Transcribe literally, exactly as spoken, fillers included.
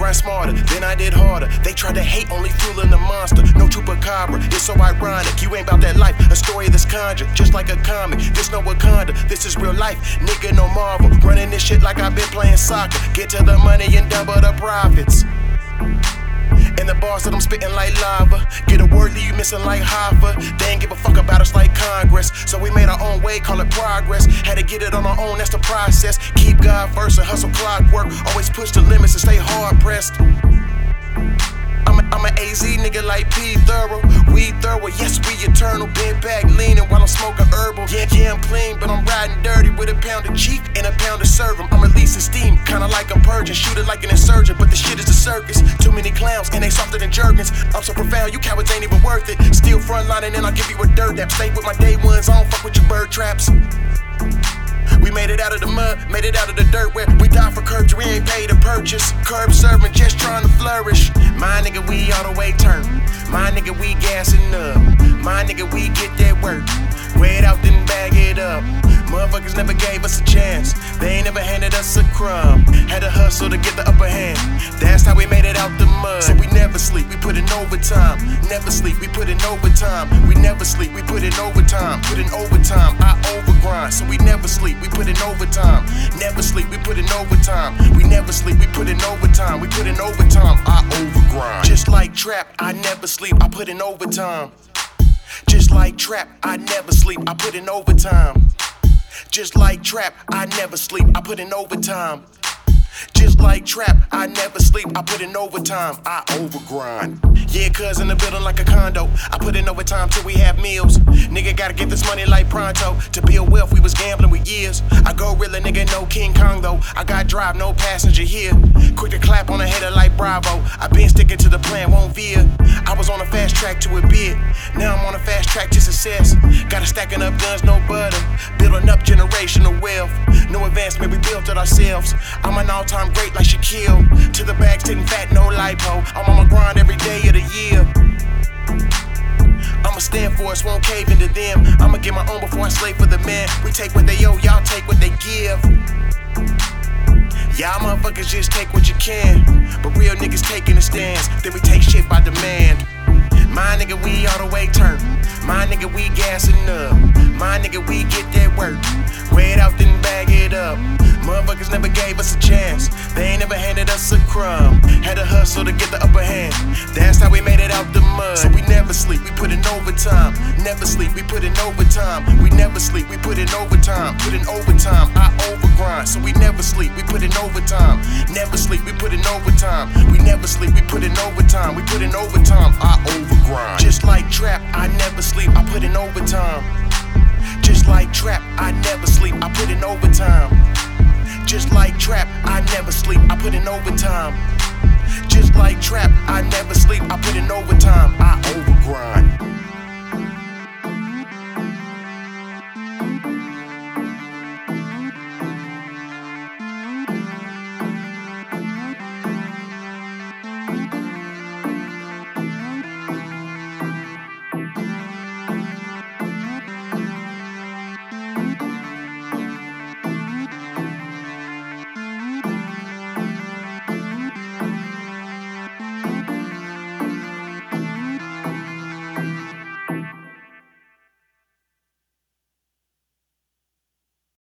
grind smarter, then I did harder. They tried to hate, only fueling the monster. No chupacabra, it's so ironic. You ain't about that life, a story that's conjured, just like a comic. This no Wakanda, this is real life, nigga, no Marvel. Running this shit like I've been playing soccer. Get to the money and double the profits. And the bars that I'm spitting like lava. Get a word, leave you missing like Hoffa. They ain't give a fuck about us like Congress. So we made our own way, call it progress. Had to get it on our own, that's the process. Keep God first and hustle clockwork. Always push the limits and stay hard pressed. I'm a, I'm a A Z nigga like P Thorough. We thorough, yes we eternal. Been back leaning while I'm smoking herbal. Yeah, yeah, I'm clean, but I'm riding dirty with a pound of cheek and a pound of servum. I'm releasing steam, kinda like I'm purging. Shoot it like an insurgent, but the shit is a circus. Too many clowns, and they softer than jerkins. I'm so profound, you cowards ain't even worth it. Still frontlining, and I'll give you a dirt dap. Stay with my day ones, I don't fuck with your bird traps. We made it out of the mud, made it out of the dirt where we die for curbs, we ain't paid to purchase. Curb serving, just trying to flourish. My nigga, we all the way turned. My nigga, we gassing up. My nigga, we get that work. Weigh it out, then bag it up. Motherfuckers never gave us a chance. They ain't never handed us a crumb. Had to hustle to get the upper hand. That's how we made it out the mud. So we never sleep, we put in overtime. Never sleep, we put in overtime. We never sleep, we put in overtime. Put in overtime, I overgrind. So we never sleep, we put in overtime. Never sleep, we put in overtime. We never sleep, we put in overtime. We put in overtime, I overgrind. Just like trap, I never sleep, I put in overtime. Just like trap, I never sleep, I put in overtime. Just like trap, I never sleep, I put in overtime. Just like trap, I never sleep, I put in overtime, I overgrind. Yeah, cuz in the building like a condo, I put in overtime till we have meals. Nigga gotta get this money like pronto. To build wealth, we was gambling with years. I go real, nigga, no King Kong though. I got drive, no passenger here. Quick to clap on the header like Bravo. I been sticking to the plan, won't veer. I was on a fast track to a bid. Now I'm on a fast track to success. Gotta stacking up guns, no butter. Building up generational wealth. No advancement, we built it ourselves. I'm an all-time great like Shaquille. To the bag, sitting fat, no lipo. I'm on my grind every day of the year. I'ma stand for us, won't cave into them. I'ma get my own before I slave for the man. We take what they owe, y'all take what they give. Y'all motherfuckers just take what you can, but real niggas taking the stands. Then we take shit by demand. My nigga, we all the way turned. My nigga, we gassing up. My nigga, we get that work. Weigh it out, then bag it up. Motherfuckers never gave us a chance. They ain't never handed us a crumb. Had to hustle to get the upper hand. That's how we made it out the mud. So we never sleep, we put in overtime. Never sleep, we put in overtime. We never sleep, we put in overtime. Put in overtime, I overgrind. So we never sleep, we put in overtime. Never sleep, we put in overtime. We never sleep, we put in overtime. We put in overtime, I overgrind. Just like trap, I never sleep, I put in overtime. Just like trap, I never sleep, I put in overtime. Just like trap, I never sleep, I put in overtime. Just like trap, I never sleep, I put in overtime, I overgrind.